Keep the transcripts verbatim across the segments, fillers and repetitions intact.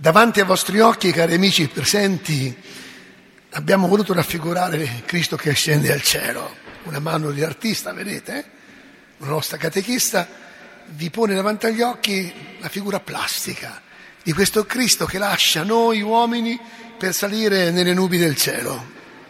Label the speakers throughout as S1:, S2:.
S1: Davanti ai vostri occhi, cari amici presenti, abbiamo voluto raffigurare Cristo che scende al cielo. Una mano di artista, vedete? Una nostra catechista vi pone davanti agli occhi la figura plastica di questo Cristo che lascia noi uomini per salire nelle nubi del cielo.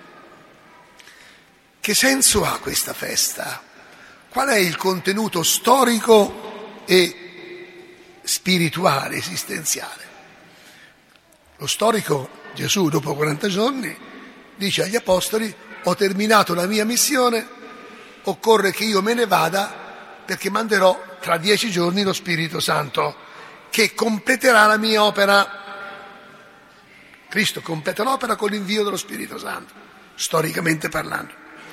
S1: Che senso ha questa festa? Qual è il contenuto storico e spirituale, esistenziale? Lo storico Gesù, dopo quaranta giorni, dice agli apostoli: ho terminato la mia missione, occorre che io me ne vada perché manderò tra dieci giorni lo Spirito Santo che completerà la mia opera. Cristo completa l'opera con l'invio dello Spirito Santo, storicamente parlando.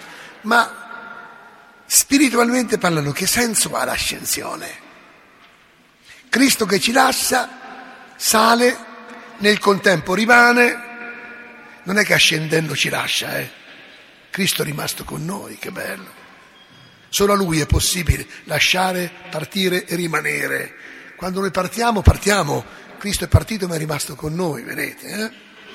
S1: Ma spiritualmente parlando, che senso ha l'ascensione? Cristo che ci lascia, sale, nel contempo rimane, non è che ascendendo ci lascia, eh? Cristo è rimasto con noi, che bello. Solo a Lui è possibile lasciare, partire e rimanere. Quando noi partiamo, partiamo. Cristo è partito ma è rimasto con noi, vedete? Eh?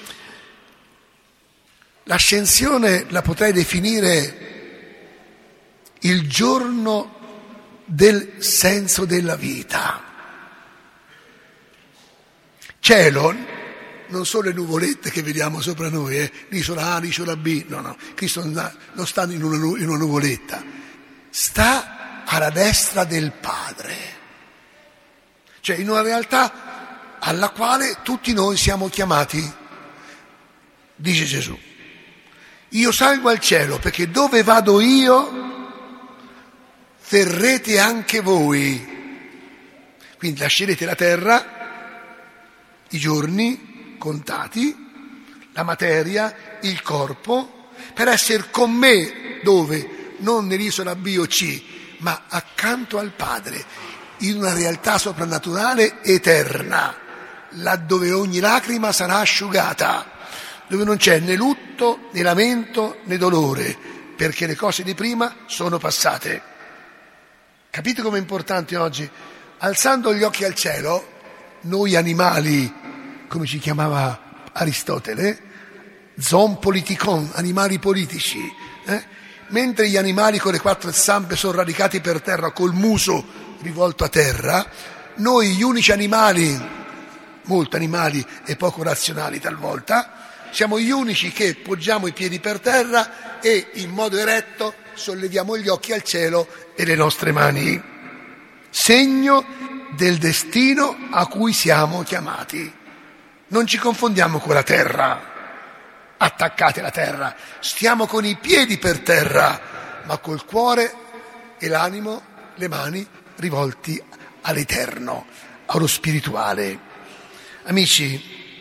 S1: L'ascensione la potrei definire il giorno del senso della vita. Cielo non sono le nuvolette che vediamo sopra noi, eh? L'isola A, l'isola B, no, no, Cristo non sta in una, in una nuvoletta, sta alla destra del Padre, cioè in una realtà alla quale tutti noi siamo chiamati. Dice Gesù: io salgo al cielo perché dove vado io verrete anche voi, quindi lascerete la terra, i giorni contati, la materia, il corpo, per essere con me dove? Non nell'isola B o C, ma accanto al Padre, in una realtà soprannaturale eterna, laddove ogni lacrima sarà asciugata, dove non c'è né lutto, né lamento, né dolore, perché le cose di prima sono passate. Capite com'è importante oggi? Alzando gli occhi al cielo, noi animali, come ci chiamava Aristotele, zoon politikon, animali politici, eh? Mentre gli animali con le quattro zampe sono radicati per terra col muso rivolto a terra, noi gli unici animali, molto animali e poco razionali talvolta, siamo gli unici che poggiamo i piedi per terra e in modo eretto solleviamo gli occhi al cielo e le nostre mani, segno del destino a cui siamo chiamati. Non ci confondiamo con la terra, attaccati alla terra, stiamo con i piedi per terra, ma col cuore e l'animo, le mani rivolti all'eterno, allo spirituale. Amici,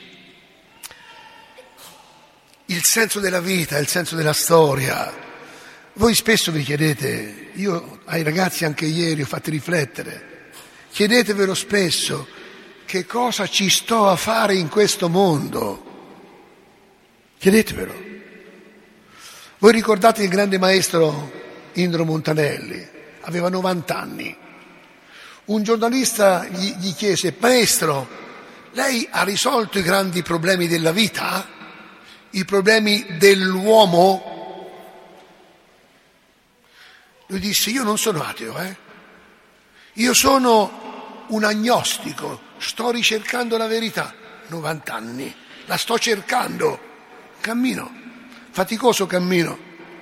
S1: il senso della vita, il senso della storia. Voi spesso vi chiedete, io ai ragazzi anche ieri ho fatto riflettere, chiedetevelo spesso, che cosa ci sto a fare in questo mondo? Chiedetevelo. Voi ricordate il grande maestro Indro Montanelli? Aveva novanta anni. Un giornalista gli, gli chiese: maestro, lei ha risolto i grandi problemi della vita? I problemi dell'uomo? Lui disse: io non sono ateo, eh? Io sono un agnostico, sto ricercando la verità. novanta anni, la sto cercando, cammino, faticoso cammino,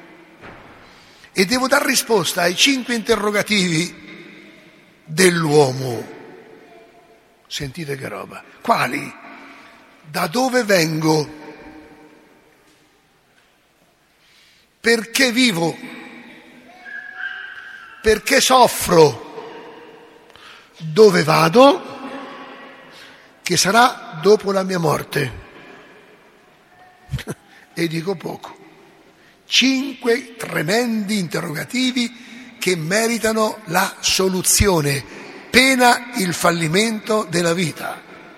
S1: e devo dar risposta ai cinque interrogativi dell'uomo. Sentite che roba. Quali? Da dove vengo? Perché vivo? Perché soffro? Dove vado? Che sarà dopo la mia morte? E dico poco. Cinque tremendi interrogativi che meritano la soluzione, pena il fallimento della vita.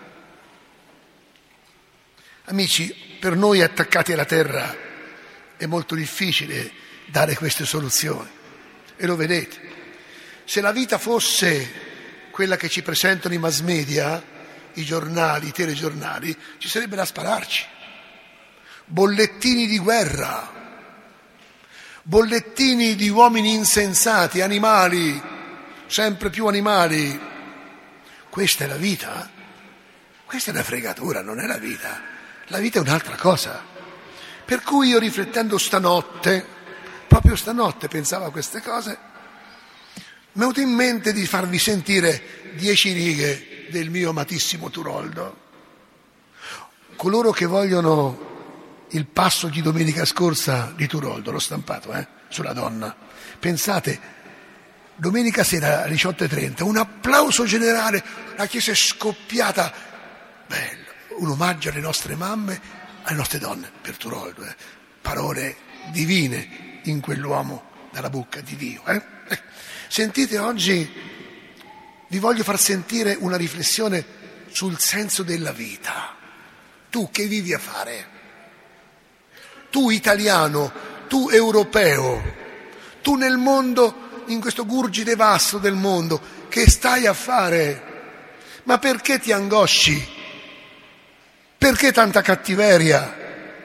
S1: Amici, per noi attaccati alla terra è molto difficile dare queste soluzioni, e lo vedete. Se la vita fosse quella che ci presentano i mass media, i giornali, i telegiornali, ci sarebbe da spararci. Bollettini di guerra, bollettini di uomini insensati, animali, sempre più animali. Questa è la vita? Questa è una fregatura, non è la vita. La vita è un'altra cosa. Per cui io, riflettendo stanotte, proprio stanotte pensavo a queste cose, mi è venuto in mente di farvi sentire dieci righe del mio amatissimo Turoldo. Coloro che vogliono il passo di domenica scorsa di Turoldo, l'ho stampato, eh, sulla donna. Pensate, domenica sera alle diciotto e trenta, un applauso generale, la chiesa è scoppiata, bello, un omaggio alle nostre mamme, alle nostre donne, per Turoldo, eh. Parole divine in quell'uomo dalla bocca di Dio. Eh? Eh. Sentite, oggi vi voglio far sentire una riflessione sul senso della vita. Tu che vivi a fare? Tu italiano, tu europeo, tu nel mondo, in questo gurgine vasto del mondo, che stai a fare? Ma perché ti angosci? Perché tanta cattiveria?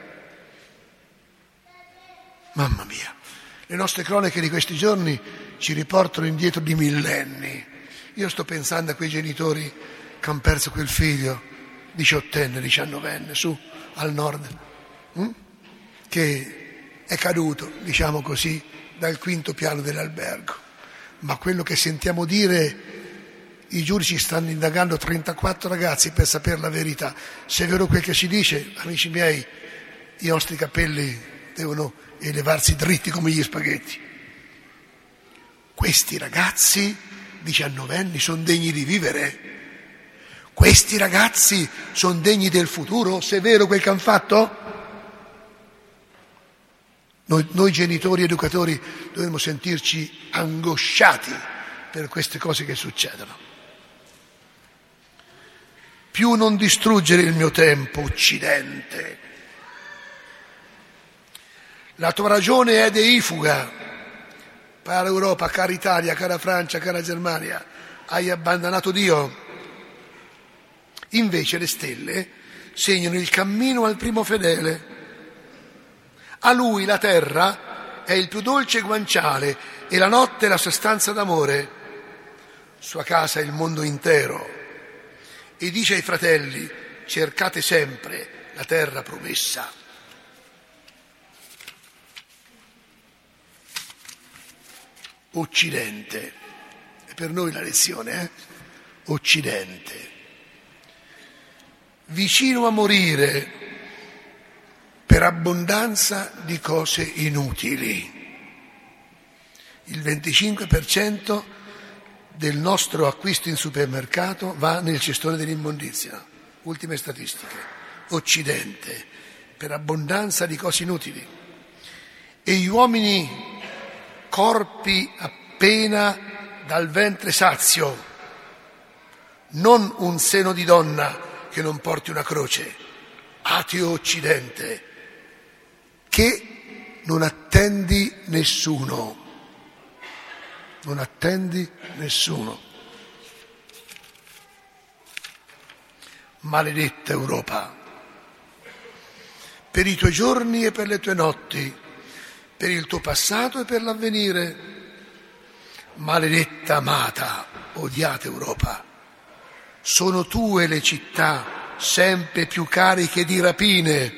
S1: Mamma mia, le nostre cronache di questi giorni ci riportano indietro di millenni. Io sto pensando a quei genitori che hanno perso quel figlio, diciottenne, diciannovenne, su, al nord, hm? che è caduto, diciamo così, dal quinto piano dell'albergo. Ma quello che sentiamo dire, i giudici stanno indagando trentaquattro ragazzi per sapere la verità. Se è vero quel che si dice, amici miei, i nostri capelli devono elevarsi dritti come gli spaghetti. Questi ragazzi diciannovenni sono degni di vivere? Questi ragazzi sono degni del futuro, se è vero quel che hanno fatto? Noi, noi genitori, educatori, dovremmo sentirci angosciati per queste cose che succedono. Più non distruggere il mio tempo, Occidente. La tua ragione è deifuga. Cara Europa, cara Italia, cara Francia, cara Germania, hai abbandonato Dio. Invece le stelle segnano il cammino al primo fedele. A lui la terra è il più dolce guanciale e la notte la sua stanza d'amore. Sua casa è il mondo intero. E dice ai fratelli: cercate sempre la terra promessa. Occidente, è per noi la lezione, eh? Occidente, vicino a morire per abbondanza di cose inutili. Il venticinque per cento del nostro acquisto in supermercato va nel cestone dell'immondizia. Ultime statistiche. Occidente, per abbondanza di cose inutili. E gli uomini corpi appena dal ventre sazio, non un seno di donna che non porti una croce. Ateo Occidente, che non attendi nessuno, non attendi nessuno. Maledetta Europa, per i tuoi giorni e per le tue notti, per il tuo passato e per l'avvenire. Maledetta, amata, odiata Europa, sono tue le città sempre più cariche di rapine,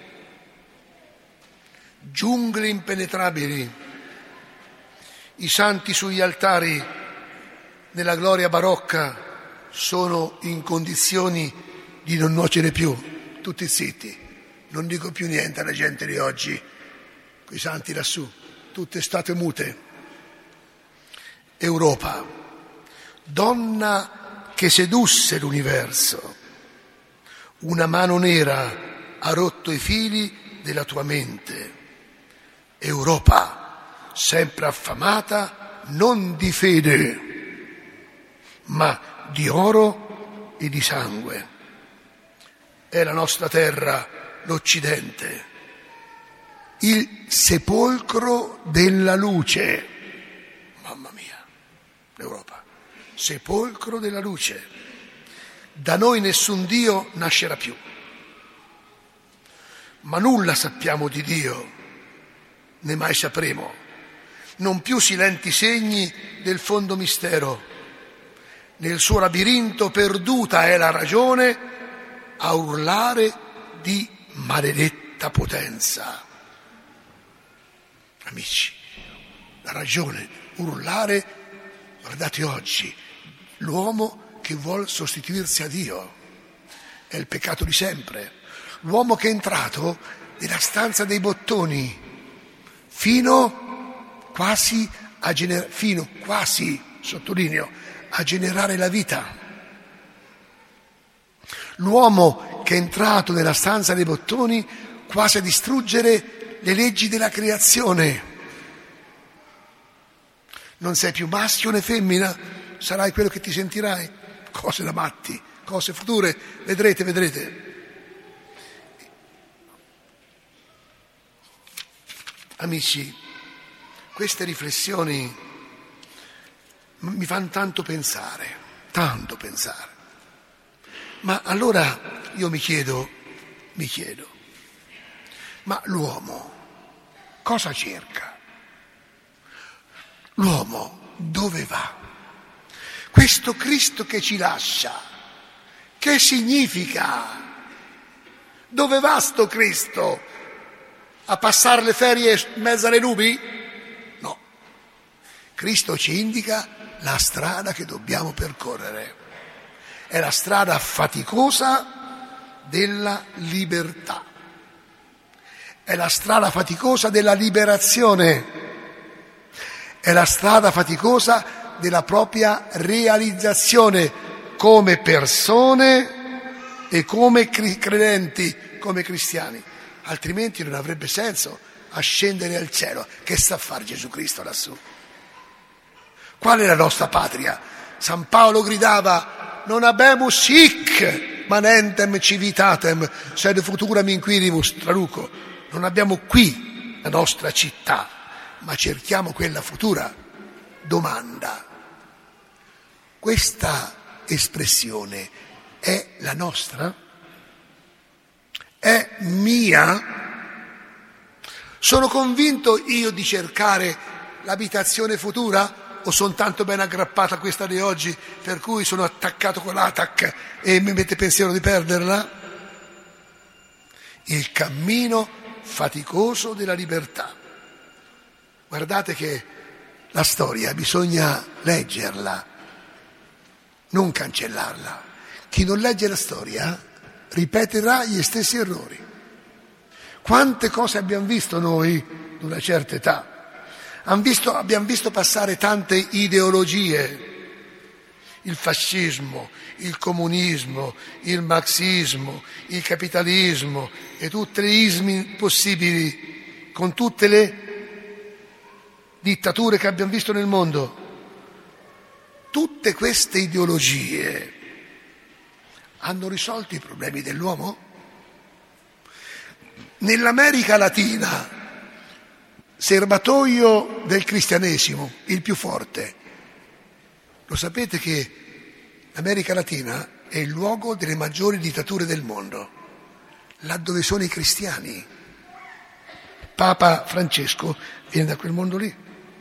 S1: giungle impenetrabili, i santi sugli altari nella gloria barocca sono in condizioni di non nuocere più. Tutti zitti, non dico più niente alla gente di oggi, quei santi lassù, tutte state mute. Europa, donna che sedusse l'universo, una mano nera ha rotto i fili della tua mente. Europa, sempre affamata non di fede, ma di oro e di sangue. È la nostra terra, l'Occidente, il sepolcro della luce. Mamma mia, l'Europa, sepolcro della luce. da noi nessun Dio nascerà più. Ma nulla sappiamo di Dio, né mai sapremo, non più silenti segni del fondo mistero. Nel suo labirinto perduta è la ragione a urlare di maledetta potenza. Amici, la ragione, urlare, guardate oggi, l'uomo che vuole sostituirsi a Dio, è il peccato di sempre. L'uomo che è entrato nella stanza dei bottoni, fino quasi a generare, fino quasi, sottolineo, a generare la vita. L'uomo che è entrato nella stanza dei bottoni quasi a distruggere le leggi della creazione. Non sei più maschio né femmina, sarai quello che ti sentirai. Cose da matti, cose future, vedrete, vedrete. Amici, queste riflessioni mi fanno tanto pensare, tanto pensare. Ma allora io mi chiedo, mi chiedo, ma l'uomo cosa cerca? L'uomo dove va? Questo Cristo che ci lascia, che significa? Dove va sto Cristo? A passare le ferie in mezzo alle nubi? No. Cristo ci indica la strada che dobbiamo percorrere. È la strada faticosa della libertà. È la strada faticosa della liberazione. È la strada faticosa della propria realizzazione come persone e come credenti, come cristiani. Altrimenti non avrebbe senso ascendere al cielo. Che sta a fare Gesù Cristo lassù? Qual è la nostra patria? San Paolo gridava: non habemus hic manentem civitatem, sed futuram inquiribus traduco. Non abbiamo qui la nostra città, ma cerchiamo quella futura. Domanda: questa espressione è la nostra? È mia? Sono convinto io di cercare l'abitazione futura o sono tanto ben aggrappato a questa di oggi per cui sono attaccato con l'attac e mi mette pensiero di perderla? Il cammino faticoso della libertà. Guardate che la storia bisogna leggerla, non cancellarla. Chi non legge la storia ripeterà gli stessi errori. Quante cose abbiamo visto noi di una certa età? Abbiamo visto, abbiamo visto passare tante ideologie, il fascismo, il comunismo, il marxismo, il capitalismo e tutte le ismi possibili, con tutte le dittature che abbiamo visto nel mondo. Tutte queste ideologie hanno risolto i problemi dell'uomo? Nell'America Latina, serbatoio del cristianesimo, il più forte, lo sapete che l'America Latina è il luogo delle maggiori dittature del mondo, là dove sono i cristiani. Papa Francesco viene da quel mondo lì.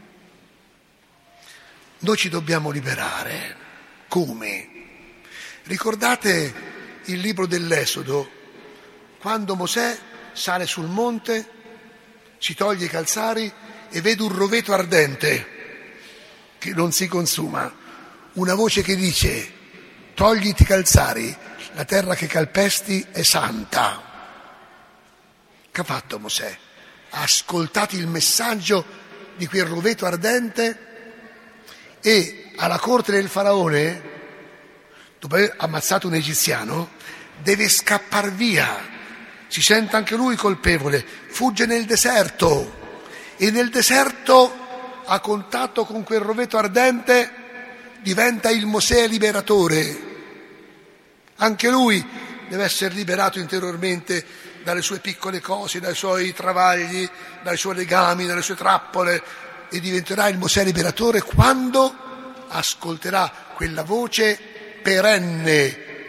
S1: Noi ci dobbiamo liberare. Come? Ricordate il libro dell'Esodo, quando Mosè sale sul monte, si toglie i calzari e vede un roveto ardente che non si consuma. Una voce che dice: togliti i calzari, la terra che calpesti è santa. Che ha fatto Mosè? Ha ascoltato il messaggio di quel roveto ardente e alla corte del faraone, dopo aver ammazzato un egiziano, deve scappar via. Si sente anche lui colpevole, fugge nel deserto e nel deserto, a contatto con quel roveto ardente, diventa il Mosè liberatore. Anche lui deve essere liberato interiormente dalle sue piccole cose, dai suoi travagli, dai suoi legami, dalle sue trappole, e diventerà il Mosè liberatore quando ascolterà quella voce perenne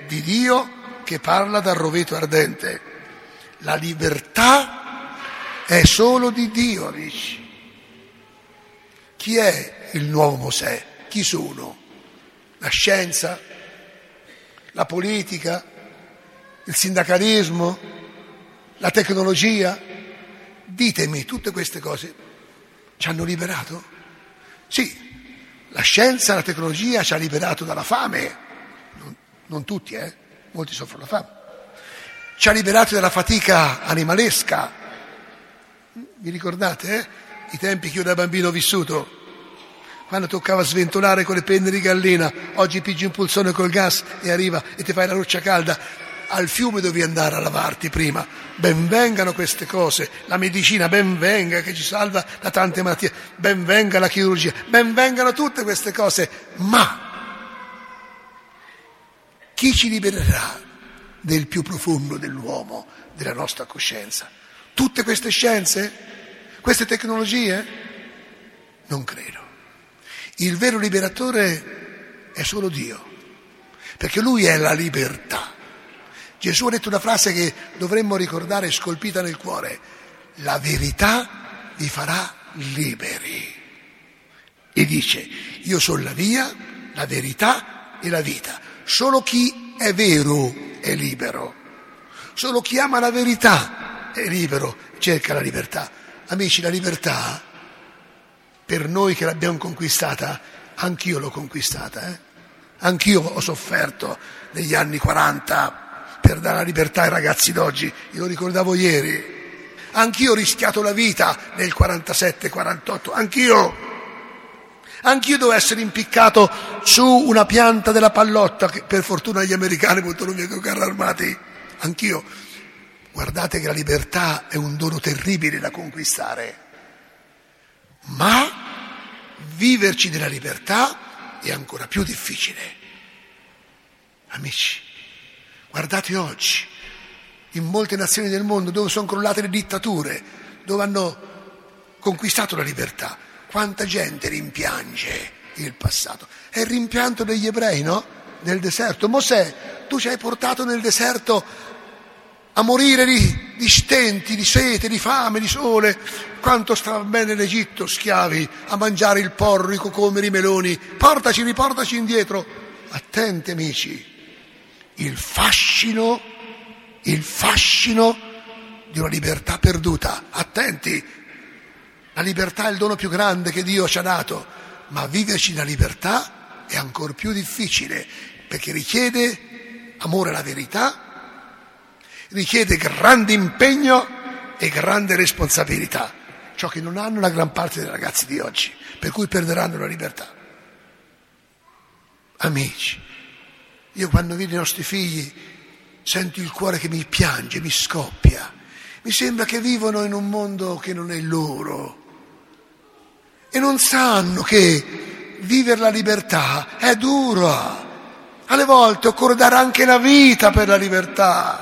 S1: di Dio che parla dal roveto ardente. La libertà è solo di Dio, amici. Chi è il nuovo Mosè? Chi sono? La scienza? La politica? Il sindacalismo? La tecnologia? Ditemi, tutte queste cose ci hanno liberato? Sì, la scienza, la tecnologia ci ha liberato dalla fame, non, non tutti, eh? Molti soffrono la fame, ci ha liberati dalla fatica animalesca. Vi ricordate, eh? I tempi che io da bambino ho vissuto, quando toccava sventolare con le penne di gallina, oggi pigi un pulsone col gas e arriva e ti fai la roccia calda. Al fiume dovevi andare a lavarti prima. Ben vengano queste cose, la medicina ben venga che ci salva da tante malattie, ben venga la chirurgia, ben vengano tutte queste cose, ma chi ci libererà del più profondo dell'uomo, della nostra coscienza? Tutte queste scienze? Queste tecnologie? Non credo. Il vero liberatore è solo Dio, perché Lui è la libertà. Gesù ha detto una frase che dovremmo ricordare scolpita nel cuore: la verità vi farà liberi. E dice: io sono la via, la verità e la vita. Solo chi è vero è libero. Solo chi ama la verità è libero, cerca la libertà. Amici, la libertà, per noi che l'abbiamo conquistata, anch'io l'ho conquistata, eh? Anch'io ho sofferto negli anni quaranta per dare la libertà ai ragazzi d'oggi, io lo ricordavo ieri. Anch'io ho rischiato la vita nel quarantasette quarantotto, anch'io. Anch'io devo essere impiccato su una pianta della pallotta, che per fortuna gli americani portano via con i carri armati. Anch'io. Guardate che la libertà è un dono terribile da conquistare, ma viverci della libertà è ancora più difficile. Amici, guardate oggi, in molte nazioni del mondo dove sono crollate le dittature, dove hanno conquistato la libertà, quanta gente rimpiange il passato. È il rimpianto degli ebrei, no? Nel deserto. Mosè, tu ci hai portato nel deserto a morire di, di stenti, di sete, di fame, di sole. Quanto stava bene l'Egitto, schiavi, a mangiare il porro, i cocomeri, i meloni. Portaci, riportaci indietro. Attenti, amici. Il fascino, il fascino di una libertà perduta. Attenti, la libertà è il dono più grande che Dio ci ha dato, ma viverci la libertà è ancora più difficile, perché richiede amore alla verità, richiede grande impegno e grande responsabilità, ciò che non hanno la gran parte dei ragazzi di oggi, per cui perderanno la libertà. Amici, io quando vedo i nostri figli sento il cuore che mi piange, mi scoppia. Mi sembra che vivono in un mondo che non è il loro e non sanno che vivere la libertà è dura. Alle volte occorre dare anche la vita per la libertà.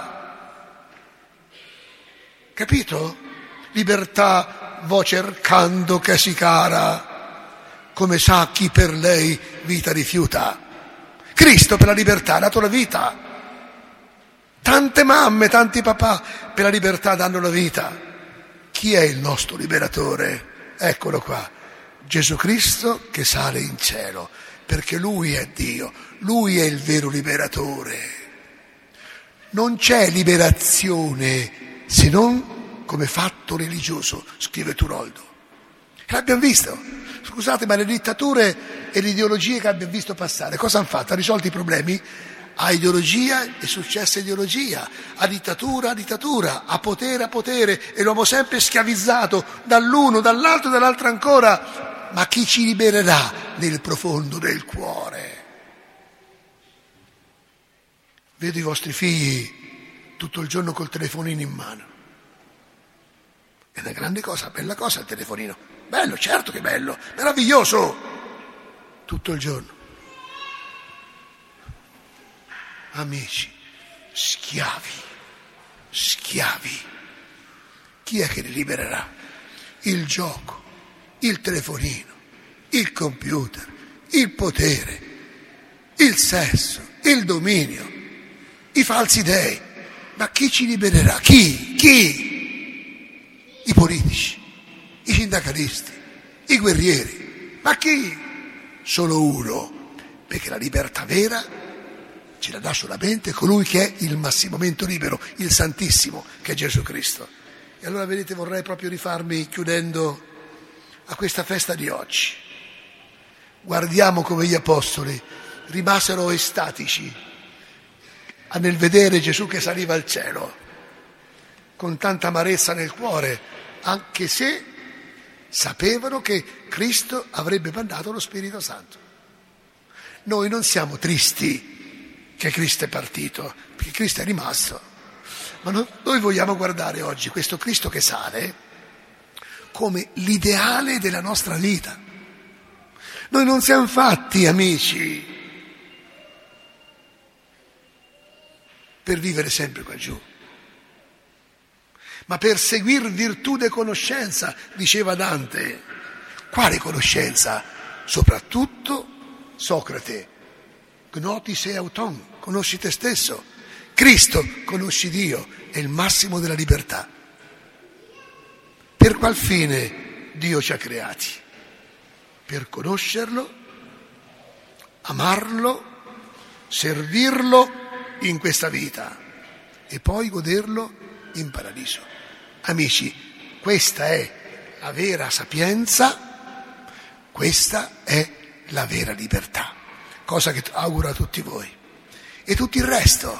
S1: Capito? Libertà vo cercando che si cara, come sa chi per lei vita rifiuta. Cristo per la libertà ha dato la vita. Tante mamme, tanti papà per la libertà danno la vita. Chi è il nostro liberatore? Eccolo qua, Gesù Cristo che sale in cielo, perché Lui è Dio, Lui è il vero liberatore. Non c'è liberazione se non come fatto religioso, scrive Turoldo. E l'abbiamo visto. Scusate, ma le dittature e le ideologie che abbiamo visto passare, cosa hanno fatto? Ha risolto i problemi? A ideologia è successa ideologia, a dittatura a dittatura, a potere a potere, e l'uomo sempre schiavizzato dall'uno, dall'altro e dall'altro ancora. Ma chi ci libererà nel profondo del cuore? Vedo i vostri figli tutto il giorno col telefonino in mano. È una grande cosa, bella cosa il telefonino. Bello, certo che bello, meraviglioso, tutto il giorno. Amici, schiavi, schiavi. Chi è che li libererà? Il gioco, il telefonino, il computer, il potere, il sesso, il dominio. i falsi dei. Ma chi ci libererà? Chi? Chi? I politici, i sindacalisti, i guerrieri. Ma chi? Solo uno, perché la libertà vera ce la dà solamente colui che è il massimamente libero, il Santissimo, che è Gesù Cristo. E allora vedete, vorrei proprio rifarmi, chiudendo, a questa festa di oggi. Guardiamo come gli apostoli rimasero estatici nel vedere Gesù che saliva al cielo, con tanta amarezza nel cuore, anche se sapevano che Cristo avrebbe mandato lo Spirito Santo. Noi non siamo tristi che Cristo è partito, perché Cristo è rimasto, ma noi vogliamo guardare oggi questo Cristo che sale come l'ideale della nostra vita. Noi non siamo fatti, amici, per vivere sempre qua giù, ma per seguir virtù e conoscenza, diceva Dante. Quale conoscenza? Soprattutto Socrate, gnotis e auton, conosci te stesso. Cristo, conosci Dio, è il massimo della libertà. Per qual fine Dio ci ha creati? Per conoscerlo, amarlo, servirlo in questa vita e poi goderlo in paradiso. Amici, questa è la vera sapienza, questa è la vera libertà, cosa che auguro a tutti voi. E tutto il resto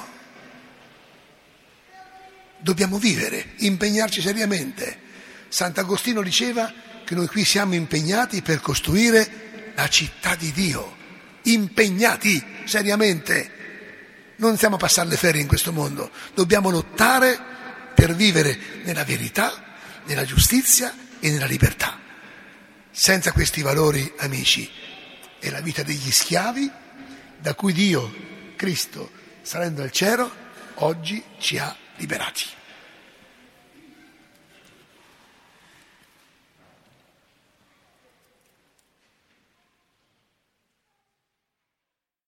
S1: dobbiamo vivere, impegnarci seriamente. Sant'Agostino diceva che noi qui siamo impegnati per costruire la città di Dio, impegnati seriamente. Non stiamo a passare le ferie in questo mondo, dobbiamo lottare per vivere nella verità, nella giustizia e nella libertà. Senza questi valori, amici, è la vita degli schiavi da cui Dio, Cristo, salendo al cielo, oggi ci ha liberati.